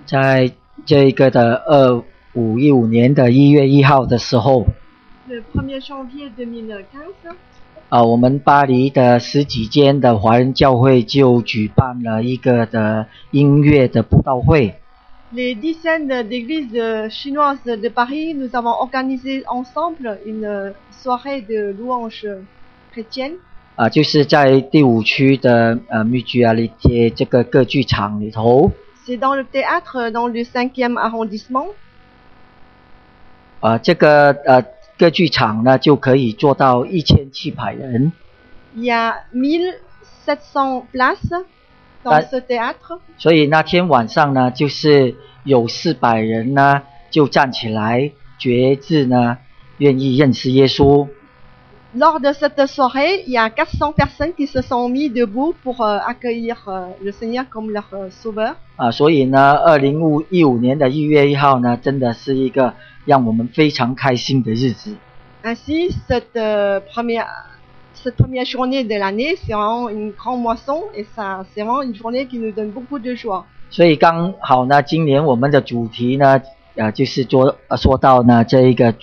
在这个的2515年的1月1号的时候， Le 1er janvier 2015, 我们巴黎的10几间的华人教会就举办了一个的音乐的布道会。 les dizaines d'églises chinoises de Paris, nous avons organisé ensemble une soirée de louange chrétienne. 就是在第5区的Mutualité这个歌剧场里头。 C'est dans le théâtre, dans le 5e arrondissement. 这个歌剧场呢就可以坐到1700人。 Il y a 1700 places dans ce théâtre. 所以那天晚上呢，就是有400人呢就站起来决志呢，愿意认识耶稣。 Lors de cette soirée, il y a 400 personnes qui se sont mis debout pour accueillir le Seigneur comme leur sauveur. 所以呢，2015年的1月1号呢，真的是一个让我们非常开心的日子。 Ainsi, cette première journée de l'année, c'est vraiment une grande moisson et ça, c'est vraiment une journée qui nous donne beaucoup de joie. 所以刚好呢，今年我们的主题呢，就是说到呢，这一个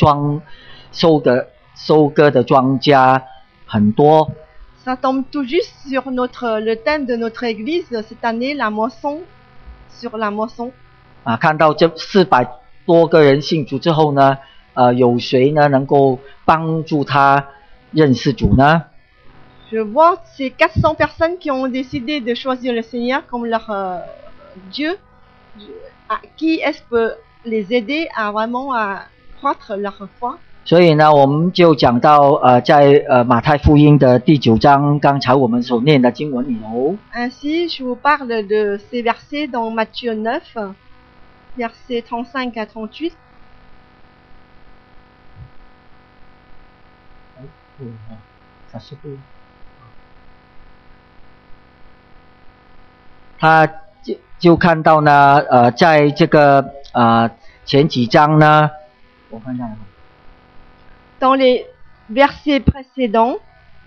收割的庄稼很多。 Ça tombe tout juste sur le thème de notre église cette année, la moisson, sur la moisson. 看到这400多个人信主之后呢，有谁呢能够帮助他认识主呢？ Je vois ces 400 personnes qui ont décidé de choisir le Seigneur comme leur Dieu. Qui est-ce peut les aider à vraiment à croître leur foi? 所以呢，我们就讲到在马太福音的第9章，刚才我们所念的经文里头。 Ainsi, je vous parle de ces versets dans Matthieu 9, versets 35 à 38. 他就看到呢，在这个前几章呢，我看看。 Dans les versets précédents,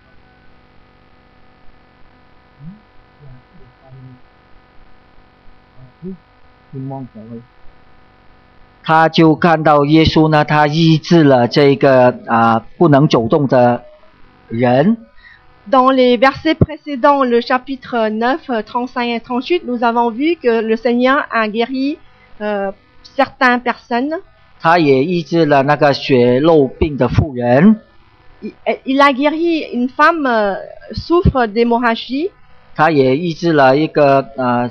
他就看到耶稣呢，他医治了这个不能走动的人。 dans les versets précédents, le chapitre 9, 35 et 38, nous avons vu que le Seigneur a guéri certaines personnes. 他也医治了那个血漏病的妇人。 Il a guéri une femme souffre d'hémorragie. 他也医治了一个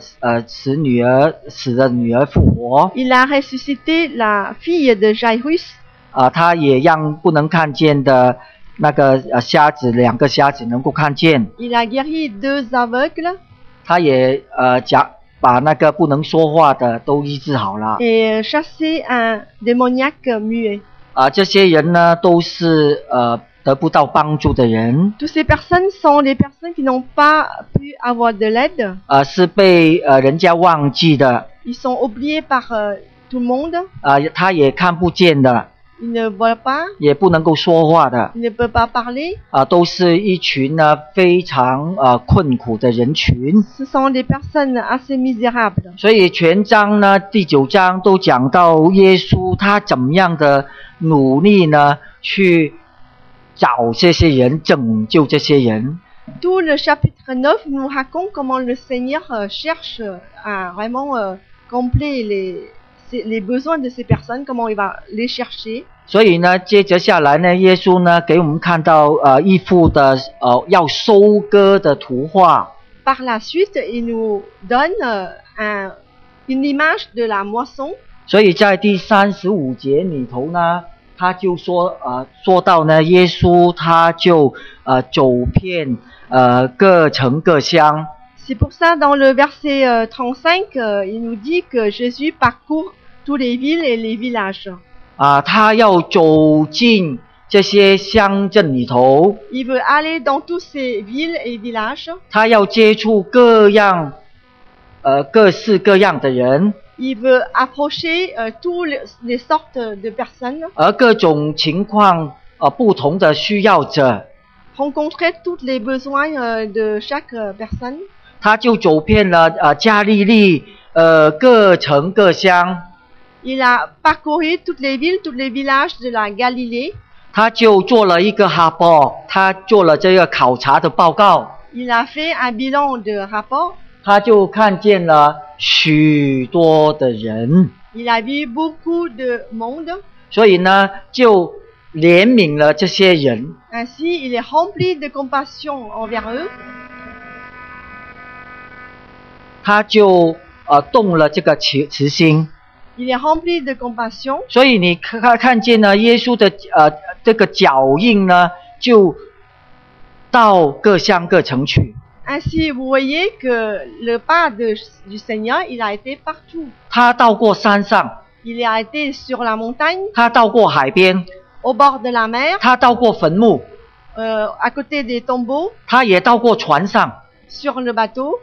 死的女儿复活。 Il a ressuscité la fille de Jairus. 他也让不能看见的那个2个瞎子能够看见。 Il a guéri 2 aveugles. 他也把那个不能说话的都医治好了。 Et chassé un démoniaque muet. 这些人呢都是得不到帮助的人。 Toutes ces personnes sont les personnes qui n'ont pas pu avoir de l'aide. 是被人家忘记的。 Ils sont oubliés par tout le monde. 他也看不见的。 Ils ne voient pas. 也不能够说话的。 Ils ne peuvent pas parler. 都是一群呢非常困苦的人群。 Ce sont des personnes assez misérables. 所以全章呢第9章都讲到耶稣他怎么样的努力呢去找这些人，拯救这些人。 Tout le chapitre 9 nous raconte comment le Seigneur cherche à vraiment combler les besoins de ces personnes, comment il va les chercher. 所以呢，接着下来呢，耶稣呢给我们看到一幅的要收割的图画。 Par la suite, il nous donne une image de la moisson. 所以在第35节里头呢，他就说到呢，耶稣他就走遍各城各乡。 C'est pour ça, dans le verset 35, il nous dit que Jésus parcourt toutes les villes et les villages. 他要走进这些乡镇里头。 Il veut aller dans tous ces villes et villages. 他要接触各式各样的人。 Il veut approcher toutes les sortes de personnes. 而各种情况不同的需要者。 Rencontrer tous les besoins de chaque personne. 他就走遍了加利利各城各乡， Il a parcouru toutes les villes, tous les villages de la Galilée. 他就做了一个哈报，他做了这个考察的报告， Il a fait un bilan de rapport. 他就看见了许多的人， Il a vu beaucoup de monde. 所以呢，就怜悯了这些人。 Ainsi, il est rempli de compassion envers eux. 他就动了这个慈心。 Il est rempli de compassion. 所以你看见呢，耶稣的这个脚印呢，就到各乡各城去。 Ainsi, vous voyez que le pas du Seigneur, il a été partout. 他到过山上， Il a été sur la montagne, 他到过海边， au bord de la mer, 他到过坟墓， à côté des tombeaux, 他也到过船上， sur le bateau.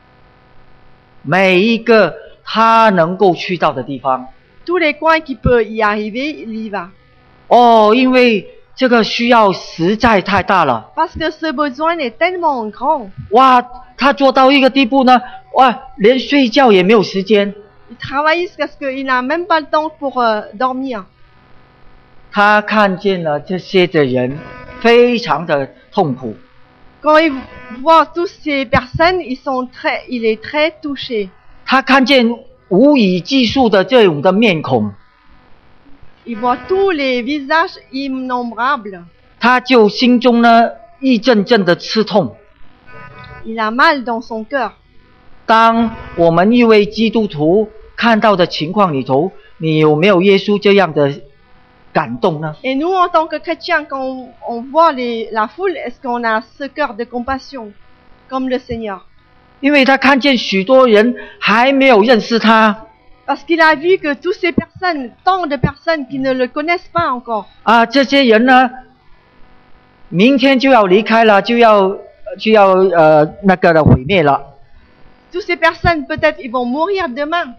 每一个他能够去到的地方。 Tous les coins qu'il peut y arriver, il y va. 哦，因为这个需要实在太大了。 Parce que ce besoin est tellement grand. 哇，他做到一个地步呢，哇，连睡觉也没有时间。 Il travaille jusqu'à ce qu'il n'a même pas le temps pour dormir. 他看见了这些的人非常的痛苦。 Quand il voit toutes ces personnes, il est très touché. 他看见无以计数的这种的面孔， Il voit tous les visages innombrables. 他就心中呢一阵阵的刺痛。 Il a mal dans son cœur. 当我们一位基督徒看到的情况里头，你有没有耶稣这样的感动呢？ Et nous, en tant que chrétiens, quand on voit la foule, est-ce qu'on a ce cœur de compassion, comme le Seigneur? 因为他看见许多人还没有认识他 Parce qu'il a vu que toutes ces personnes, tant de personnes qui ne le connaissent pas encore, 啊，这些人呢，明天就要离开了，就要那个的毁灭了。 toutes ces personnes, peut-être, ils vont mourir demain.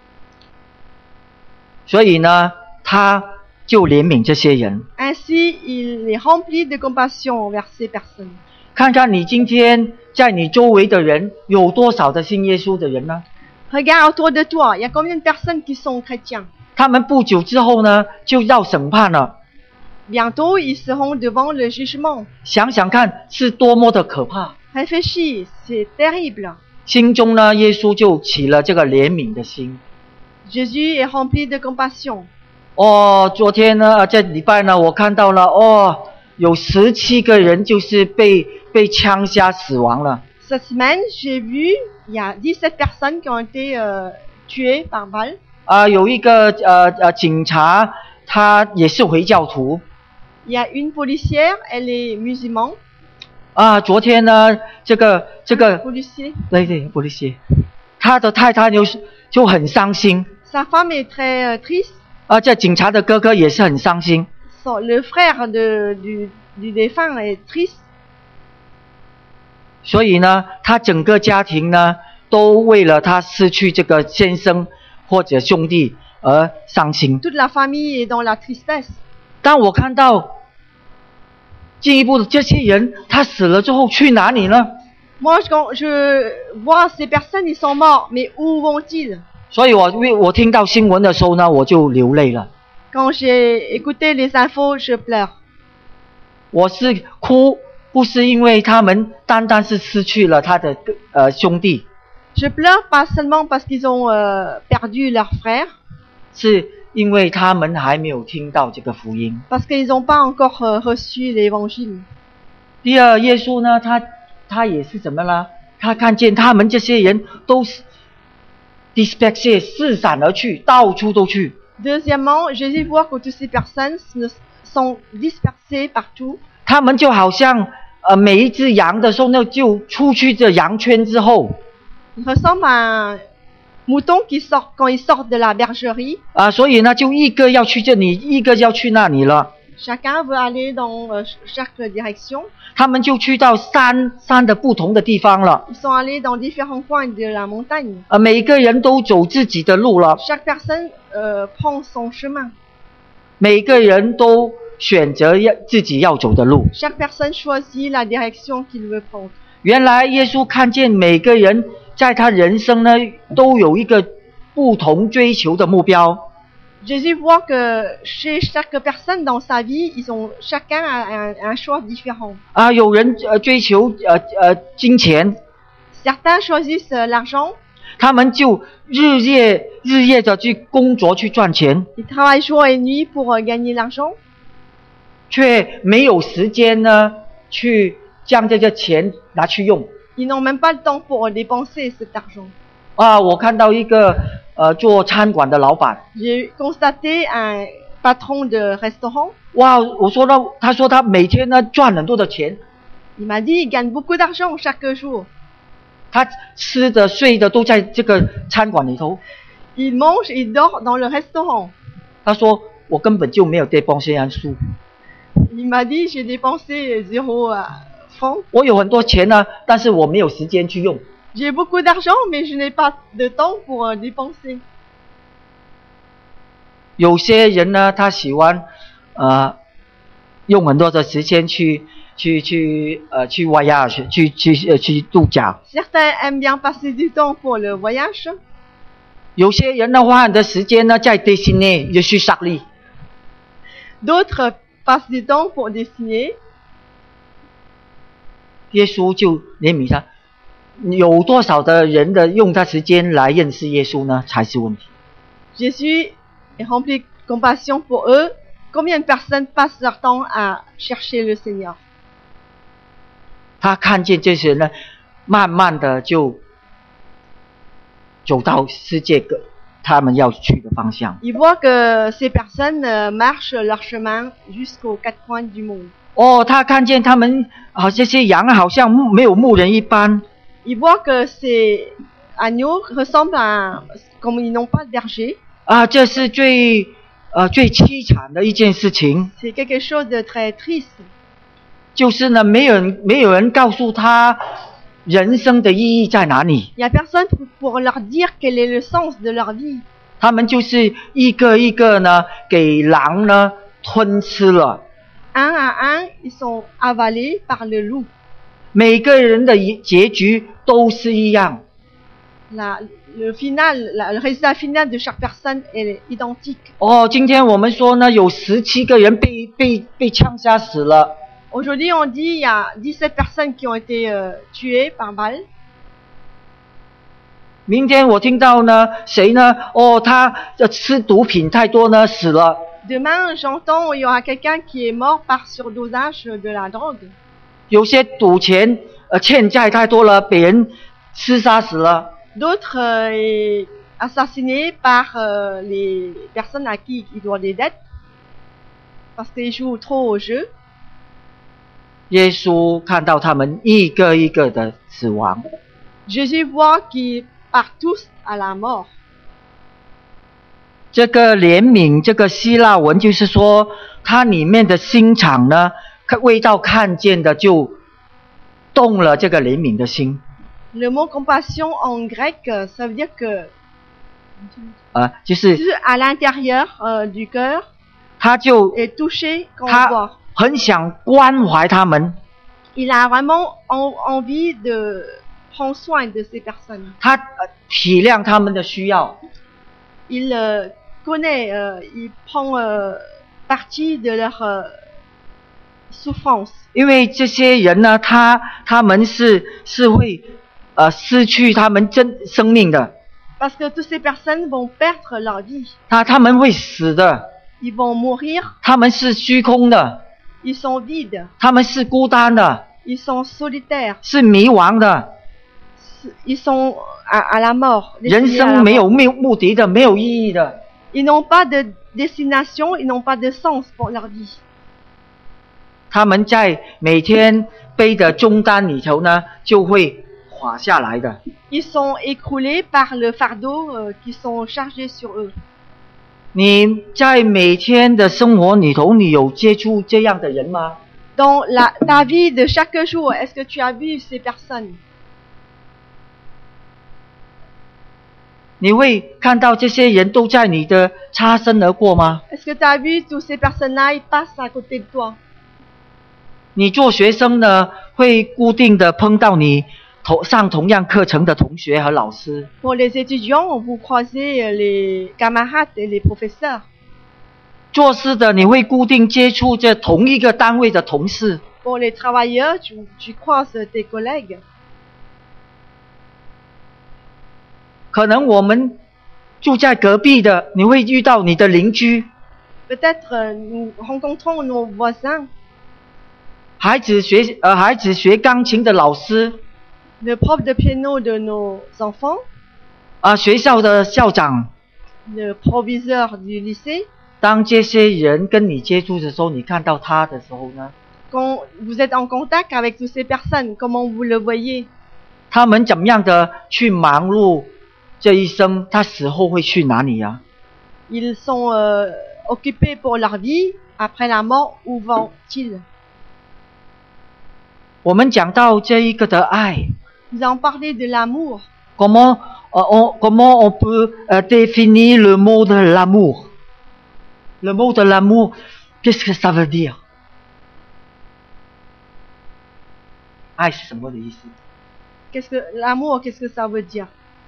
所以呢，他就怜悯这些人。 Ainsi, il est rempli de compassion envers ces personnes. 看看你今天在你周围的人有多少的信耶稣的人呢？ Regarde autour de toi, il y a combien de personnes qui sont chrétiens? 他们不久之后呢，就要审判了。 Bientôt, ils seront devant le jugement. 想想看，是多么的可怕！ Réfléchis, c'est terrible. 心中呢，耶稣就起了这个怜悯的心。 Jésus est rempli de compassion. 哦，昨天呢，这礼拜呢，我看到了，哦，有17个人就是被枪杀死亡了。 Cette semaine, j'ai vu, il y a 17 personnes qui ont été tuées par balle. 有一个警察，他也是回教徒。 Il y a une policière, elle est musulmane. 昨天呢，这个 Policier. 对，不理解，他的太太就很伤心。 Sa femme est très triste. 这警察的哥哥也是很伤心。 Le frère du défunt est triste. 所以呢，他整个家庭呢，都为了他失去这个先生或者兄弟而伤心。 Toute la famille est dans la tristesse. 当我看到进一步的这些人，他死了之后去哪里呢？ Moi, quand je vois ces personnes, ils sont morts, mais où vont-ils? 所以我听到新闻的时候呢，我就流泪了。 Quand j'ai écouté les infos, je pleure. 我是哭，不是因为他们单单是失去了他的兄弟， Je pleure pas seulement parce qu'ils ont perdu leur frère, 是因为他们还没有听到这个福音。 parce qu'ils n'ont pas encore reçu l'évangile. 第二，耶稣呢，他也是怎么了？他看见他们这些人都是 dispersés 四散而去，到处都去。 Deuxièmement, Jésus voit que toutes ces personnes sont dispersées partout. 他们就好像每一只羊的时候呢，就出去这羊圈之后， Ils ressemblent à un mouton qui sort quand ils sortent de la bergerie. 所以呢，就一个要去这里，一个要去那里了。 Chacun veut aller dans chaque direction. 他们就去到山的不同的地方了。 Ils sont allés dans différents coins de la montagne. 每个人都走自己的路了， Chaque personne prend son chemin. 每个人都选择自己要走的路。 Chaque personne choisit la direction qu'il veut prendre. 原来耶稣看见每个人在他人生呢都有一个不同追求的目标。 Jésus voit que chez chaque personne dans sa vie, chacun a un choix différent. 啊，有人追求金钱， Certains choisissent l'argent, 他们就日夜的去工作去赚钱， ils travaillent jour et nuit pour gagner l'argent, 却没有时间呢去将这个钱拿去用。 ils n'ont même pas le temps pour dépenser cet argent. 啊，我看到一个做餐馆的老板， J'ai constaté un patron de restaurant, 哇，他说他每天呢赚很多的钱， il m'a dit il gagne beaucoup d'argent chaque jour. 他吃的睡的都在这个餐馆里头。 Il mange et dort dans le restaurant. 他说我根本就没有dépenser un sou， Il m'a dit j'ai dépensé 0 francs. 我有很多钱呢，但是我没有时间去用。 J'ai beaucoup d'argent, mais je n'ai pas de temps pour dépenser. 有些人呢，他喜欢用很多的时间去voyage，去度假。 Certains aiment bien passer du temps pour le voyage. 有些人呢，花很多时间呢在 dessiner， 也去沙利。 D'autres passent du temps pour dessiner. 耶稣就怜悯他，有多少的人的用他时间来认识耶稣呢？才是问题。 Jésus est rempli de compassion pour eux. Combien de personnes passent leur temps à chercher le Seigneur? 他看见这些人呢，慢慢的就走到世界他们要去的方向。 Il voit que ces personnes marchent leur chemin jusqu'aux 4 coins du monde. 哦，他看见他们这些羊好像没有牧人一般。 Il voit que ces agneaux ressemblent comme ils n'ont pas de berger. 啊，这是最凄惨的一件事情。 C'est quelque chose de très triste. 就是呢，没有人告诉他人生的意义在哪里。 Il n'y a personne pour leur dire quel est le sens de leur vie. 他们就是一个一个呢，给狼呢吞吃了。 Un à un, ils sont avalés par le loup. 每个人的结局都是一样。 Le résultat final de chaque personne est identique. 哦，今天我们说呢，有17个人被枪杀死了。 Aujourd'hui, on dit il y a 17 personnes qui ont été tuées par balle. 明天我听到呢，谁呢？哦，他吃毒品太多呢，死了。 Demain, j'entends il y aura quelqu'un qui est mort par surdosage de la drogue. 有些赌钱欠债太多了，被人厮杀死了。 D'autres assassinés par les personnes à qui il doit des dettes parce qu'ils jouent trop au jeu. 耶稣看到他们一个一个的死亡。 Jésus voit qu'ils partent tous à la mort. 这个怜悯，这个希腊文就是说，它里面的心肠呢，味道看见的就动了这个怜悯的心。 Le mot compassion en grec, ça veut dire que 就是 à l'intérieur du cœur 他就 est touché quand on 他 voit. 很想关怀他们， Il a vraiment envie de prendre soin de ces personnes. 他体谅他们的需要。 Il connaît, il prend partie de leur souffrance. 因为这些人呢，他们是会失去他们生命的， Parce que toutes ces personnes vont perdre leur vie. 他们会死的， Ils vont mourir. 他们是虚空的， Ils sont vides. 他们是孤单的， Ils sont solitaires. 是迷茫的， Ils sont à la mort. 人 destinés à la 生没有 mort. 目的的，没有意义的。 Ils n'ont pas de destination, ils n'ont pas de sens pour leur vie. 他们在每天背的重担里头呢，就会垮下来的。 Ils sont écroulés par le fardeau qui sont chargés sur eux. 你在每天的生活里头，你有接触这样的人吗？ Dans ta vie de chaque jour, est-ce que tu as vu ces personnes? 你会看到这些人都在你的擦身而过吗？ Est-ce que tu as vu tous ces personnes-là, ils passent à côté de toi? 你做学生呢，会固定的碰到你上同样课程的同学和老师。 Pour les étudiants, vous croisez les camarades et les professeurs. 做事的你会固定接触着同一个单位的同事。 Pour les travailleurs, tu croises tes collègues. 可能我们住在隔壁的，你会遇到你的邻居。 Peut-être nous rencontrons nos voisins. 孩子学钢琴的老师， Le prof de piano de nos enfants. 学校的校长。 Le proviseur du lycée. 当这些人跟你接触的时候，你看到他的时候呢？ Quand vous êtes en contact avec toutes ces personnes, comment vous le voyez? 他们怎么样的去忙碌这一生？他死后会去哪里呀？ Ils sont occupés pour leur vie. Après la mort, où vont-ils? 我们讲到这一个的爱。 Vous en parlez de l'amour. Comment on peut définir le mot de l'amour? Le mot de l'amour, qu'est-ce que ça veut dire? 爱是什么的意思？ L'amour, qu'est-ce que ça veut dire?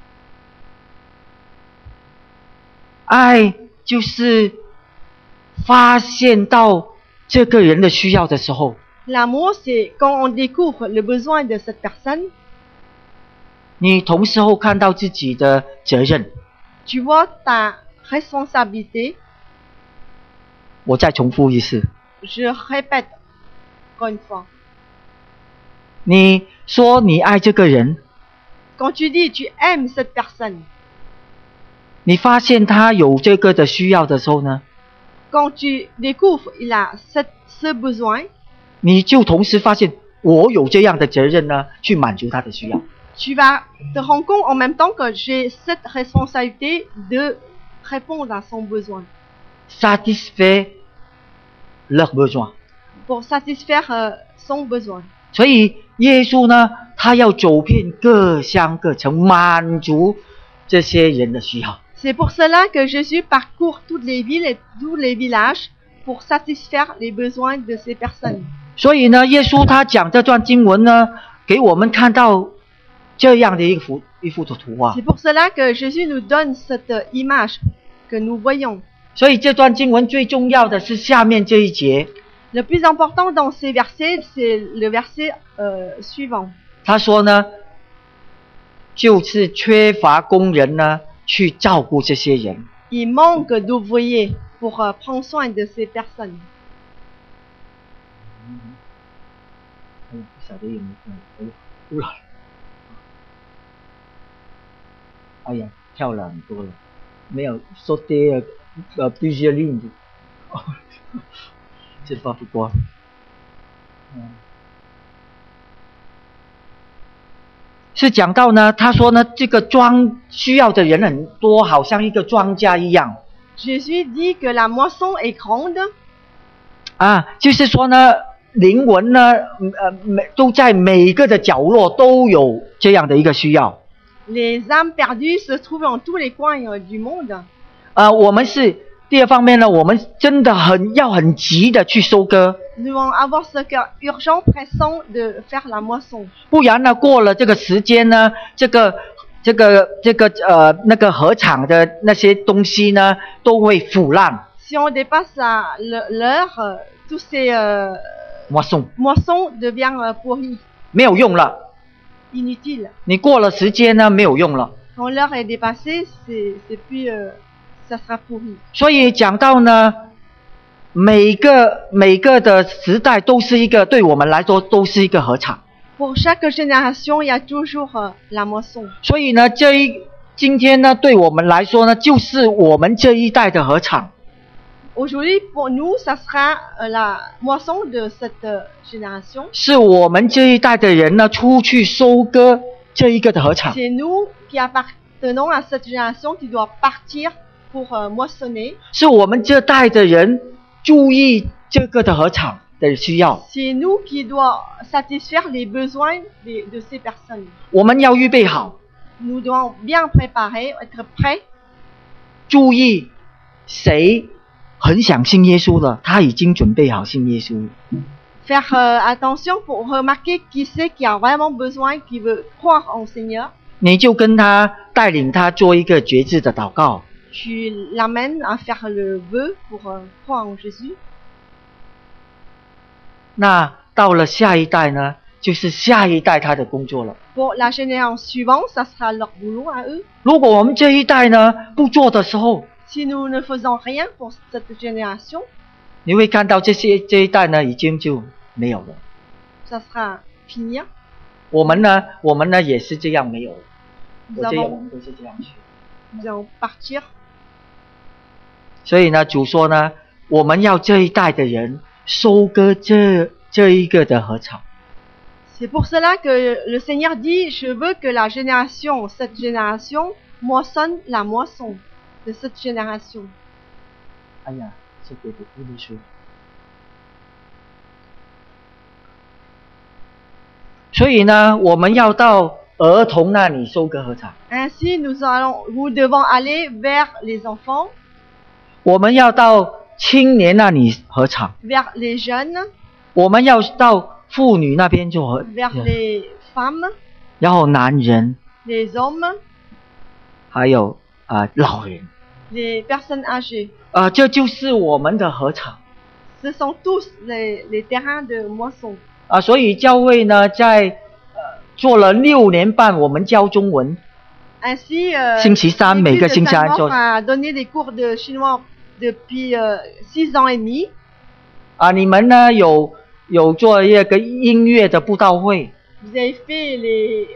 爱就是发现到这个人的需要的时候。 L'amour, c'est quand on découvre le besoin de cette personne. 你同时候看到自己的责任。 Tu vois ta responsabilité. 我再重复一次。 Je répète encore une fois. 你说你爱这个人。 Quand tu dis tu aimes cette personne. 你发现他有这个的需要的时候呢？ Quand tu découvres il a ce besoin. 你就同时发现我有这样的责任呢，去满足他的需要。 Tu vas te rendre compte en même temps que j'ai cette responsabilité de répondre à son besoin. Satisfaire leurs besoins. Pour satisfaire son besoin. 所以耶稣呢，他要走遍各乡各城，满足这些人的需要。 C'est pour cela que Jésus parcourt toutes les villes et tous les villages pour satisfaire les besoins de ces personnes. 所以呢，耶稣他讲这段经文呢，给我们看到这样的一幅的图画。 C'est pour cela que Jésus nous donne cette image que nous voyons. 所以这段经文最重要的是下面这一节。 Le plus important dans ces versets, c'est le verset suivant. 他说呢，就是缺乏工人呢，去照顾这些人。 Il manque d'ouvriers pour prendre soin de ces personnes. 不晓得有没有污染？哎呀，跳了很多了，没有说对plusieurs lignes， 这发不光。是讲到呢，他说呢，这个需要的人很多，好像一个庄稼一样。 Jésus dit que la moisson est grande. 就是说呢，灵魂呢，都在每个的角落都有这样的一个需要。 Les âmes perdues se trouvent dans tous les coins du monde. 我们是第二方面呢，我们真的很急的去收割。 Nous devons avoir ce cœur urgent, pressant de faire la moisson. 不然呢，过了这个时间呢，那个禾场的那些东西呢，都会腐烂。 Si on dépasse l'heure, tous ces moissons deviennent pourris. 没有用了。 Inutile. 你过了时间呢，没有用了。 Quand l'heure est dépassée, c'est plus, ça sera pourri. 所以讲到呢，每个的时代都是一个，对我们来说都是一个禾场。 Pour chaque génération, il y a toujours la moisson. 所以呢，今天呢，对我们来说呢，就是我们这一代的禾场。 Aujourd'hui, pour nous, ça sera la moisson de cette génération. 是我们这一代的人呢，出去收割这一个的禾场。 C'est nous qui appartenons à cette génération qui doit partir pour moissonner. 是我们这代的人注意这个的禾场的需要。 C'est nous qui doit satisfaire les besoins de ces personnes. 我们要预备好， Nous devons bien préparer, être prêts. 注意谁很想信耶稣了，他已经准备好信耶稣。 faire attention pour remarquer qui c'est qui a vraiment besoin, qui veut croire en Seigneur. 你就跟他带领他做一个决志的祷告。 Tu l'amènes à faire le vœu pour croire en Jésus. 那到了下一代呢，就是下一代他的工作了。 Pour la génération suivante, ça sera leur boulot à eux. 如果我们这一代呢不做的时候， Si nous ne faisons rien pour cette génération, 你会看到这一代呢已经就没有了。 ça sera fini. 我们呢也是这样没有了。 Nous 我这样 allons, 都是这样去。 nous allons partir. 所以呢，主说呢，我们要这一代的人收割这一个的禾场。 C'est pour cela que le Seigneur dit, je veux que la génération, cette génération, moissonne la moisson de cette génération. 哎呀，这个的不能说。所以呢，我们要到儿童那里收割禾场。 Ainsi, nous devons aller vers les enfants, 我们要到青年那里禾场。 vers les jeunes, 我们要到妇女那边做禾 vers les femmes, 然后男人， les hommes, 还有老人。 les personnes âgées. 这就是我们的禾场。 Ce sont tous les terrains de moisson. 所以教会呢，在做了6年半，我们教中文。 Ainsi, 星期三每个星期三做。 a donné des cours de chinois depuis 6 ans et demi. 你们呢有做一个音乐的布道会。 Vous avez fait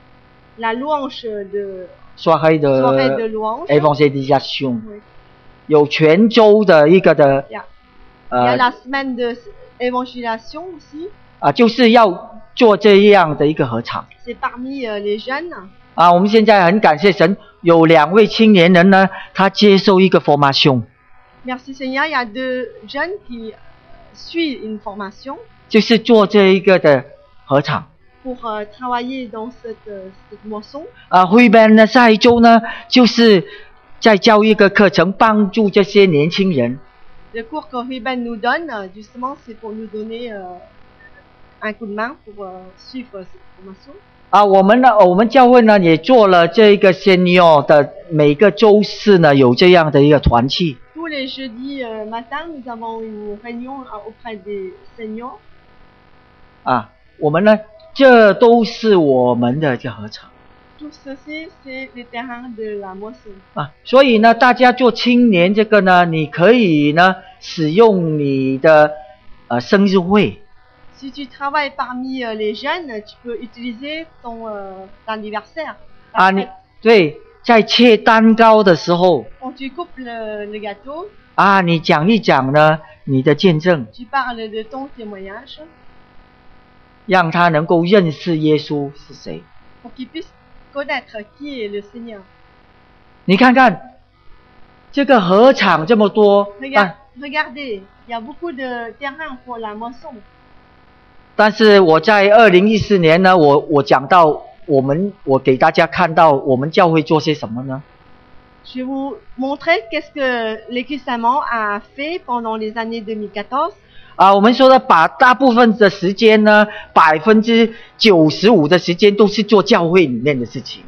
la louange de soirée de louange. évangélisation. Oui. 有全州的一个的 Il y a la semaine de évangélisation aussi. 就是要做这样的一个禾场。 C'est parmi les jeunes. 我们现在很感谢神，有2位青年人呢，他接受一个 formation。 Merci Seigneur, il y a 2 jeunes qui suivent une formation. 就是做这一个的禾场。 Pour travailler dans cette moisson. 会班呢，下一周呢，就是在教一个课程，帮助这些年轻人。 Le cours que Ruben nous donne, justement, c'est pour nous donner un coup de main pour suivre cette formation. 我们教会呢也做了这一个 senior 的每个周四呢有这样的一个团契。 Tous les jeudis matin, nous avons une réunion auprès des seniors. 我们呢，这都是我们的这禾场。 Tout ceci, c'est les terrains de la moisson. 所以呢，大家做青年这个呢，你可以呢使用你的生日会。 Si tu travailles parmi les jeunes, tu peux utiliser ton anniversaire. 对，在切蛋糕的时候， Quand tu coupes le gâteau, 你讲一讲呢你的见证， tu parles de ton témoignage, 让他能够认识耶稣是谁。 pour qu'ils puissent connaître qui est le Seigneur. 你看看这个禾场这么多， Regardez, il y a beaucoup de terrain pour la moisson. 但是我在2014年呢，我讲到我给大家看到我们教会做些什么呢？ Je vais vous montrer qu'est-ce que l'Église Saint-Amand a fait pendant les années 2014. 我们说的把大部分的时间呢，95%的时间都是做教会里面的事情。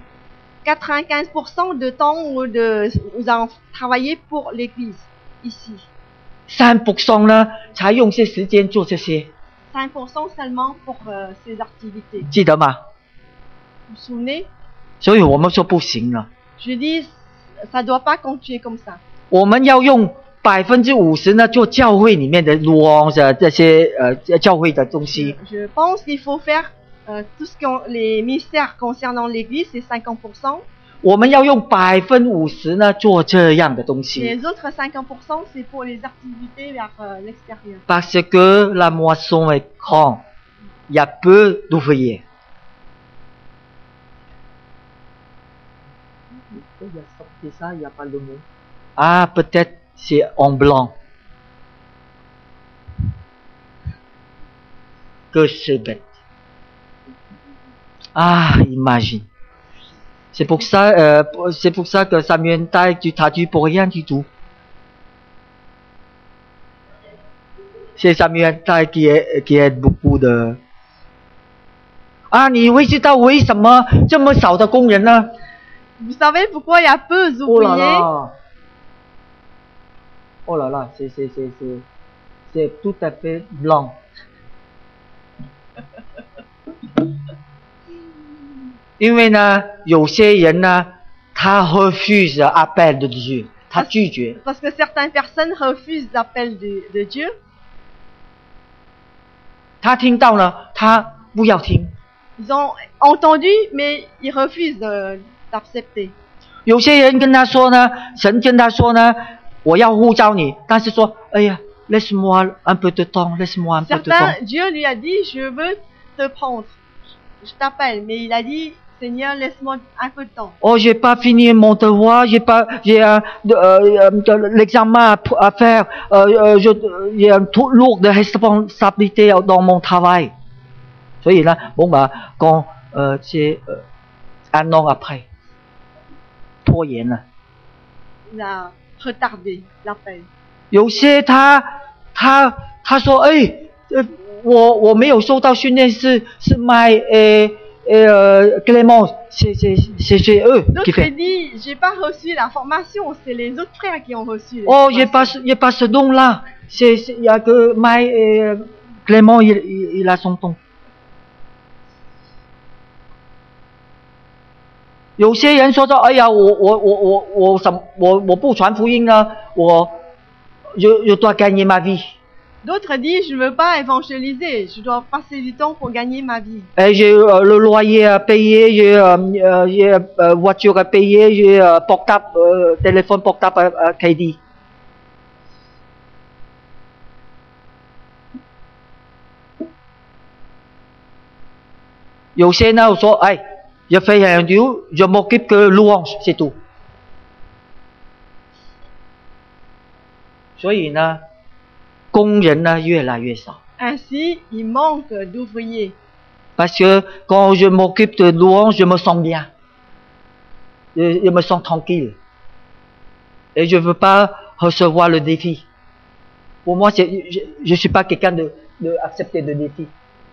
95% de temps où nous avons travaillé pour l'Église ici. 3% 呢才用些时间做这些。 5% seulement pour ces activités. 记得吗？ Vous vous souvenez? 所以我们说不行了。 Je dis, ça doit pas continuer comme ça. 我们要用50%呢做教会里面的 louange 这些教会的东西。 Je pense qu'il faut faire tout ce que les ministères concernant l'Église, c'est 50%. 我们要用50%呢做这样的东西。 Les autres 50%, c'est pour les activités vers l'extérieur. Parce que la moisson est grande, il y a peu d'ouvriers. Ça, il n'y a pas le mot. Peut-être c'est en blanc. Que c'est bête. Imagine. C'est pour ça que Samuel taille, tu traduis pour rien du tout. c'est Samuel qui aide beaucoup de。啊，你会知道为什么这么少的工人呢？ Vous savez pourquoi il y a peu Oh là d'ouvriers? là! Oh là là, c'est tout à fait blanc. 因为呢，有些人呢，他 refuse l'appel de Dieu， 他拒绝。 Parce que certaines personnes refusent l'appel de Dieu. 他听到了，他不要听。 Ils ont entendu, mais ils refusent d'accepter. 有些人跟他说呢，神跟他说呢，我要呼召你，但是说，哎呀 ，laisse-moi un peu de temps, laisse-moi un peu de temps. Certains, Dieu lui a dit, je veux te prendre, je t'appelle, mais il a dit, Seigneur, laisse-moi un peu de temps. Oh, j'ai pas fini mon devoir, j'ai l'examen à faire, j'ai un trop lourd de responsabilité dans mon travail. 所以呢，bon bah quand c'est un an après， 拖延了。 Il a retardé l'appel. 有些他说，哎，我没有受到训练，是卖Clément， c'est eux qui D'autres fait. disent, j'ai pas reçu la formation, c'est les autres frères qui ont reçu. Oh, j'ai pas ce don là. Il y a que Clément, il a son don. 有些人说哎呀，我不传福音呢，je dois gagner ma vie. D'autres disent, je ne veux pas évangéliser, je dois passer du temps pour gagner ma vie. Et j'ai le loyer à payer, j'ai voiture à payer, j'ai téléphone portable à crédit. 有些呢，我说，哎，je fais rien du tout, je m'occupe que louange, c'est tout. 所以呢，工人呢越来越少。 Ainsi, il manque d'ouvriers. Parce que quand je m'occupe de louange, je me sens bien. Je me sens tranquille. Et je ne veux pas recevoir le défi. Pour moi, je ne suis pas quelqu'un de accepter le défi.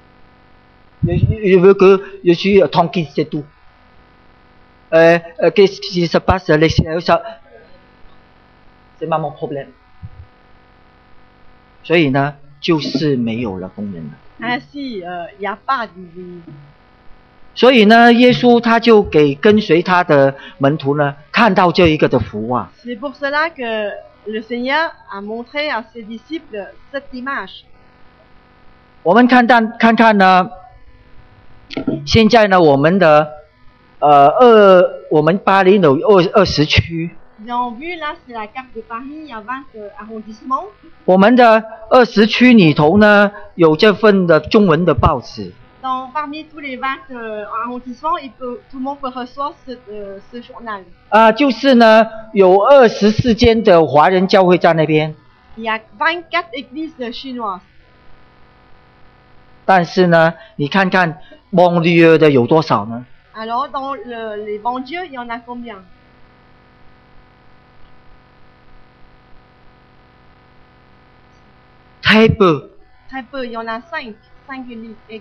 Je veux que je suis tranquille, c'est tout. Qu'est-ce qui se passe à l'extérieur, ça, c'est pas mon problème. 所以呢，就是没有了工人了。 Ainsi, il n'y a pas d'ouvriers. 所以呢，耶稣他就给跟随他的门徒呢，看到这一个的福啊。 C'est pour cela que le Seigneur a montré à ses disciples cette image. 我们看看呢，现在呢，我们的我们巴黎有20区。 Nous avons vu là, c'est la carte de Paris, il y a 20 arrondissements. 我们的20区里头呢，有这份的中文的报纸。 Parmi tous les 20 arrondissements, tout le monde peut recevoir ce journal. 就是呢，有24间的华人教会在那边。 Il y a 24 églises chinoises. 但是呢，你看看banlieue的有多少呢？ Alors, dans les banlieues, il y en a combien? Très peu. Très peu, il y en a 5 églises.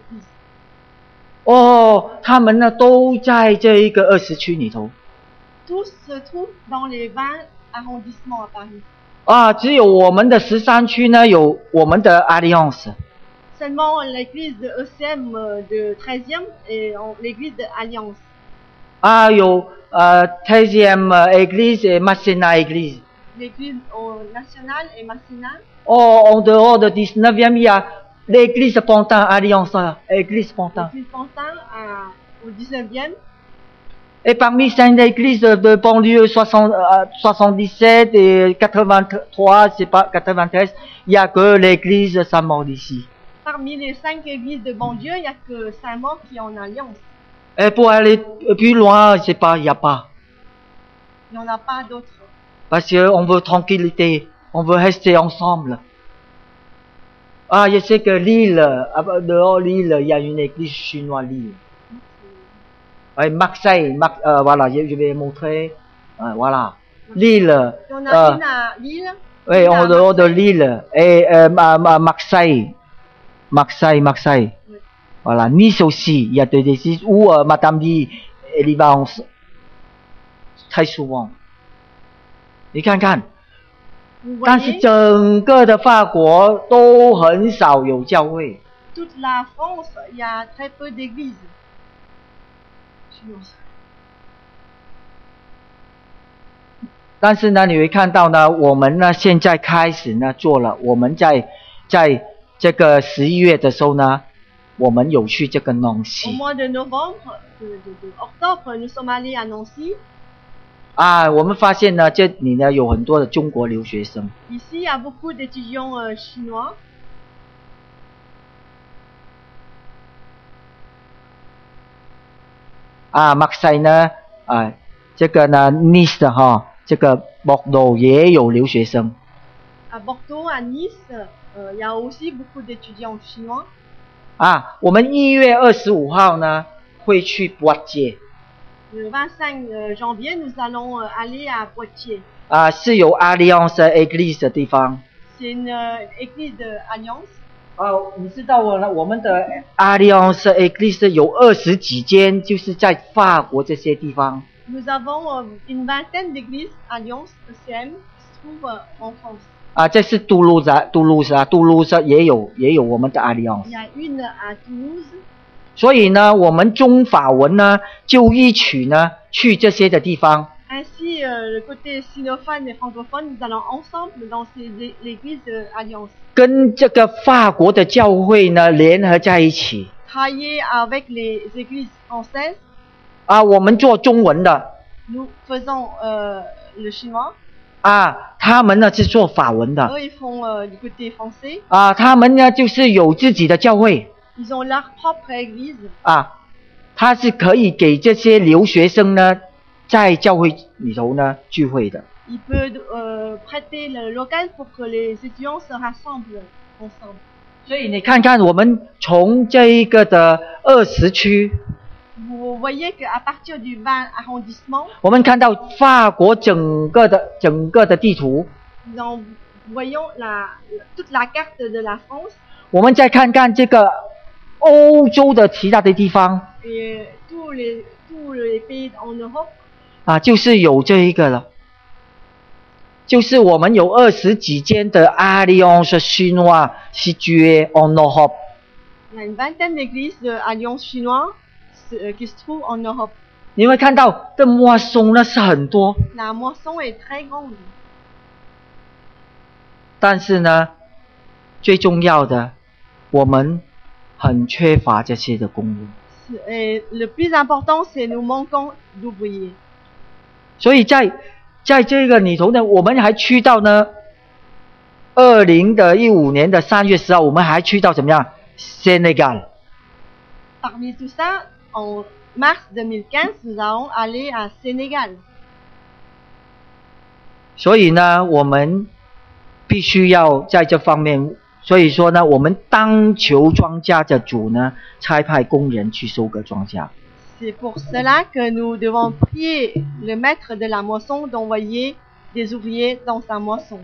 哦，他们呢都在这一个20区里头。 Tous se trouvent dans les 20 arrondissements à Paris. 只有我们的13区呢有我们的 Alliance。 Seulement l'église de ECM de 13e et l'église de Alliance. 有13e Église et Masséna Église. L'église nationale et Masséna. En dehors de 19e, il y a l'église Pantin Alliance, église Pantin. L'église Pantin au 19e. Et parmi ces églises de banlieue 77 et 83, c'est pas 93, il y a que l'église Saint-Maur d'ici. Parmi les 5 églises de banlieue, il n'y a que Saint-Maur qui est en alliance. Et pour aller plus loin, c'est pas, il n'y a pas. Il n'y en a pas d'autres. Parce qu'on veut tranquillité, on veut rester ensemble. Je sais que Lille, dehors Lille, il y a une église chinoise Lille. Marseille, voilà, je vais montrer. Voilà. Lille. Il y en a une à Lille. Oui, en dehors de l'île. Et Marseille. Marseille. Oui. Voilà, Nice aussi. Il y a des îles où Madame dit, elle y va très souvent. 你看看， Vous 但是 voyez, 整个的法国都很少有教会。 toute la France, il y a très peu d'églises. chinoises. 但是呢，你会看到呢，我们呢现在开始呢做了，我们在这个11月的时候呢，我们有去这个 Au Nancy mois de novembre, de octobre, nous sommes allés à Nancy. 啊，我们发现呢，这里呢有很多的中国留学生 Ici, il y a beaucoup d'étudiants chinois. 啊，马赛呢啊，这个呢 Nice 哈，这个 Bordeaux 也有留学生 À Bordeaux, à Nice, il y a aussi beaucoup d'étudiants chinois. 啊。我们1月25号呢会去Poitiers Le 25 janvier, nous allons aller à Poitiers. 啊，是有 Alliance Église 的地方。 C'est une église d'Alliance. 哦，你知道我们的 Alliance Église 有20几间，就是在法国这些地方。 Nous avons une vingtaine d'églises Alliance ECM qui se trouvent en France. 啊，这是杜鲁斯也有我们的 Alliance。 Il y a une à Toulouse. 所以呢，我们中法文呢就一起呢去这些的地方。 Ainsi, le côté sinophone et francophone, nous allons ensemble dans l'église Alliance. 跟这个法国的教会呢联合在一起 Travailler avec les églises françaises. 啊，我们做中文的 Nous faisons le chinois. 啊，他们呢是做法文的 Eux, ils font du côté français. 啊，他们呢就是有自己的教会 Ils ont leur propre église. 啊，他是可以给这些留学生呢在教会里头呢聚会的。 Il peut prêter le local pour que les étudiants se rassemblent ensemble. 所以你看看，我们从这一个的20区， Vous voyez qu'à partir du 20 arrondissement, 我们看到法国整个的地图， nous voyons toute la carte de la France 我们再看看这个欧洲的其他的地方 et tous les pays en Europe. 啊，就是有这一个了，就是我们有20几间的 Alliance Chinoise située en Europe。 Il y a une vingtaine d'églises d'Alliance chinoise qui se trouvent en Europe. 你会看到的moisson松呢是很多， La moisson est très grande. 但是呢，最重要的，我们很缺乏这些的工人。 Et le plus important, c'est nous manquons d'ouvriers. 所以在这个里头呢，我们还去到呢，2015年的3月10号，我们还去到怎么样 ？Sénégal。 Parmi tout ça, en mars 2015, nous allons aller à Sénégal. 所以呢，我们必须要在这方面，所以说呢，我们当求庄稼的主呢，差派工人去收割庄稼。 C'est pour cela que nous devons prier le maître de la moisson d'envoyer des ouvriers dans sa moisson.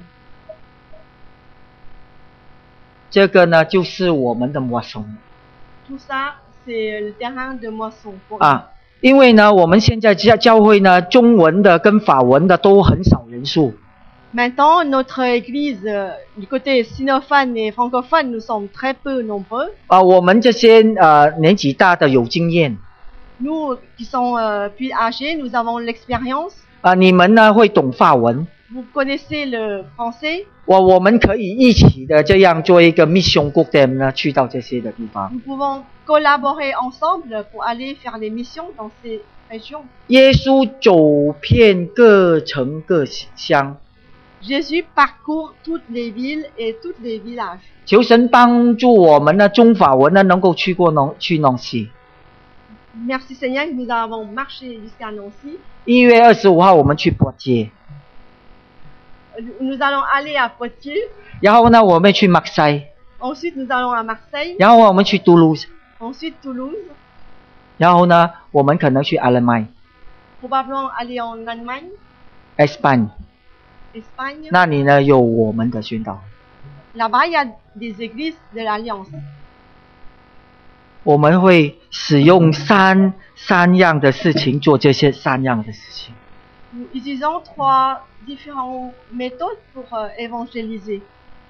这个呢，就是我们的moisson Tout ça, c'est le terrain de moisson. Pour 啊，因为呢，我们现在教会呢，中文的跟法文的都很少人数。 Maintenant, notre église, du côté sinophone et francophone, nous sommes très peu nombreux. 啊，我们这些年纪大的有经验。 Nous qui sommes plus âgés, nous avons l'expérience. 啊，你们呢会懂法文， Vous connaissez le français. 我们可以一起的这样做一个 mission group 呢，去到这些的地方。 Nous pouvons collaborer ensemble pour aller faire des missions dans ces régions. 耶稣走遍各城各乡， Jésus parcourt toutes les villes et tous les villages. 求神帮助我们呢，中法文呢能够去Nancy。 Merci Seigneur que nous avons marché jusqu'à Nancy. 1月25号我们去Poitiers， Nous allons aller à Poitiers. 然后呢我们去Marseille， Ensuite, nous allons à Marseille. 然后我们去Toulouse， Ensuite, Toulouse. 然后呢我们可能去Allemagne、 Probablement aller en Allemagne, Espagne。 Espagne. 那里呢有我们的宣道。 Là-bas, il y a des églises de l'Alliance. 我们会使用三样的事情做这些3样的事情。 Nous utilisons 3 différentes méthodes pour évangéliser.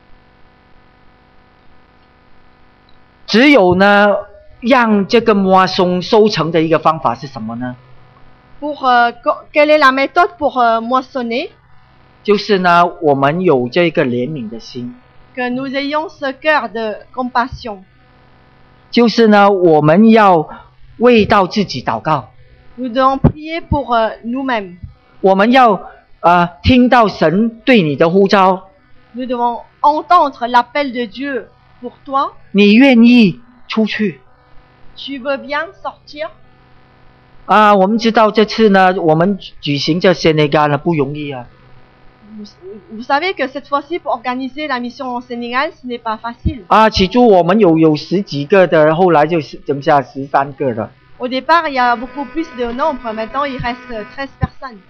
只有呢，让这个摩松收成的一个方法是什么呢？ Pour quelle est la méthode pour moissonner? 就是呢，我们有这个怜悯的心。 Que nous ayons ce cœur de compassion. 就是呢，我们要为到自己祷告。 Nous devons prier pour nous-mêmes. 我们要听到神对你的呼召。 Nous devons entendre l'appel de Dieu pour toi. 你愿意出去？ Tu veux bien sortir? 我们知道这次呢，我们举行这Sénégal呢不容易啊。 Vous savez que cette fois-ci, pour organiser la mission au Sénégal, ce n'est pas facile. 起初我们有10几个的，后来就剩下13个了。 Au départ, il y a beaucoup plus de nombre. Maintenant, il reste 13 personnes.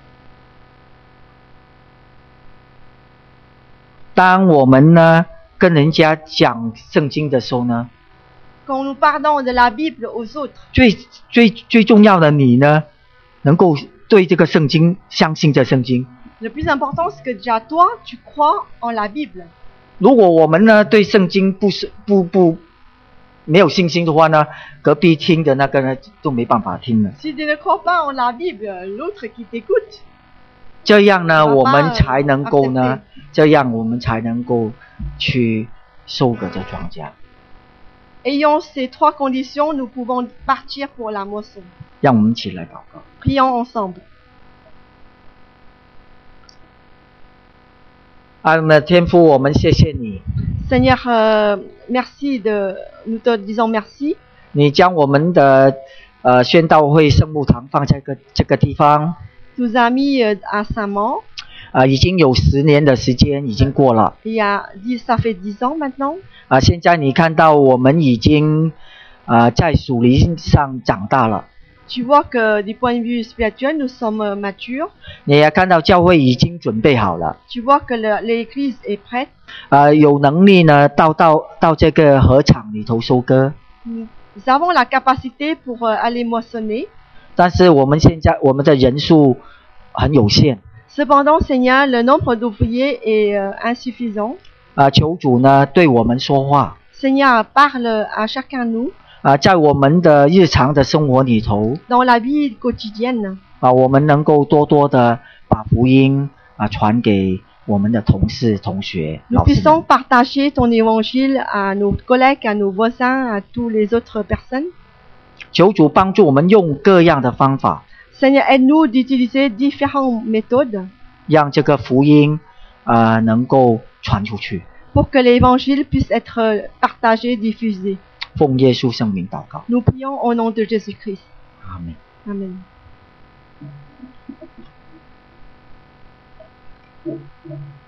当我们呢跟人家讲圣经的时候呢， Quand nous parlons de la Bible aux autres, 最重要的你呢，能够对这个圣经相信这圣经。 le plus important, c'est que déjà toi, tu crois en la Bible. 如果我们呢对圣经没有信心的话呢，隔壁听的那个呢都没办法听了。 Si tu ne crois pas en la Bible, l'autre qui t'écoute, 这样呢， 爸爸我们才能够呢，这样我们才能够去收割这庄稼。 ayant ces 3 conditions, nous pouvons partir pour la moisson. 让我们一起来祷告。 Prions ensemble. 我们的天父，我们谢谢你， Seigneur, merci nous te disons merci. 你将我们的宣道会圣牧堂放在这个地方， Tu nous as mis à Saint-Mand. 已经有10年的时间已经过了。 Ça fait 10 ans maintenant. 现在你看到我们已经在属灵上长大了。 Tu vois que du point de vue spirituel, nous sommes matures. 你也看到教会已经准备好了。 Tu vois que l'église est prête. 有能力呢到这个禾场里头收割。 Nous avons la capacité pour aller moissonner. 但是我们现在我们的人数很有限。 Cependant, Seigneur, le nombre d'ouvriers est insuffisant. 求主呢对我们说话。 Seigneur, parle à chacun de nous. 在我们的日常的生活里头， Dans la vie quotidienne, 我们能够多多的把福音传给我们的同事、同学、 nous 老师们。 puissions partager ton évangile à nos collègues, à nos voisins, à tous les autres personnes. 求主帮助我们用各样的方法， Seigneur, aide-nous d'utiliser différentes méthodes 让这个福音能够传出去。 pour que l'évangile puisse être partagé, diffusé. 奉耶稣圣名祷告， Nous prions au nom de Jésus-Christ. 阿门。 Amen.